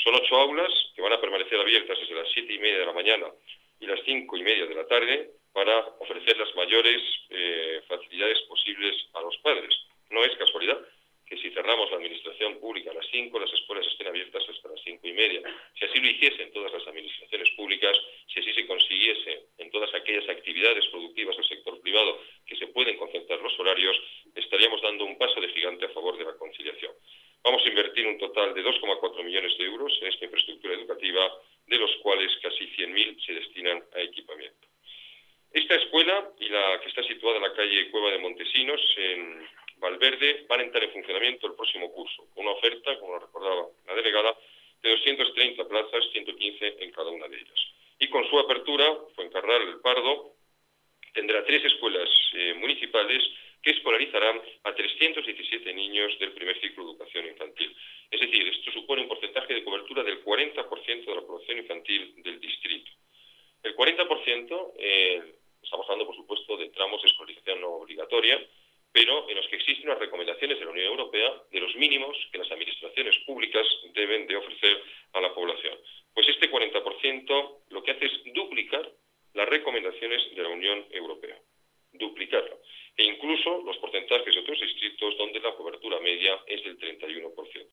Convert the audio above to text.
Son 8 aulas que van a permanecer abiertas desde las 7:30 de la mañana y las 5:30 de la tarde para ofrecer las mayores facilidades posibles a los padres. No es casualidad que si cerramos la administración pública a las 5, las escuelas estén abiertas hasta las 5:30. Si así lo hiciesen todas las administraciones públicas, si así se consiguiese en todas aquellas actividades productivas del sector privado que se pueden concentrar los horarios, estaríamos dando un paso de gigante a favor de la conciliación. Vamos a invertir un total de 2,4 millones de euros en esta infraestructura educativa, de los cuales casi 100.000 se destinan a equipamiento. Esta escuela y la que está situada en la calle Cueva de Montesinos, en Valverde, van a entrar en funcionamiento el próximo curso, con una oferta, como lo recordaba la delegada, de 230 plazas, 115 en cada una de ellas. Y con su apertura, Fuencarral El Pardo tendrá 3 escuelas municipales que escolarizarán a 317 niños del primer ciclo de educación infantil. Es decir, esto supone un porcentaje de cobertura del 40% de la población infantil del distrito. El 40%, estamos hablando, por supuesto, de tramos de escolarización no obligatoria, pero en los que existen unas recomendaciones de la Unión Europea de los mínimos que las administraciones públicas deben de ofrecer a la población. Pues este 40% lo que hace es duplicar las recomendaciones de la Unión Europea, duplicarlo. E incluso los porcentajes de otros distritos donde la cobertura media es del 31%.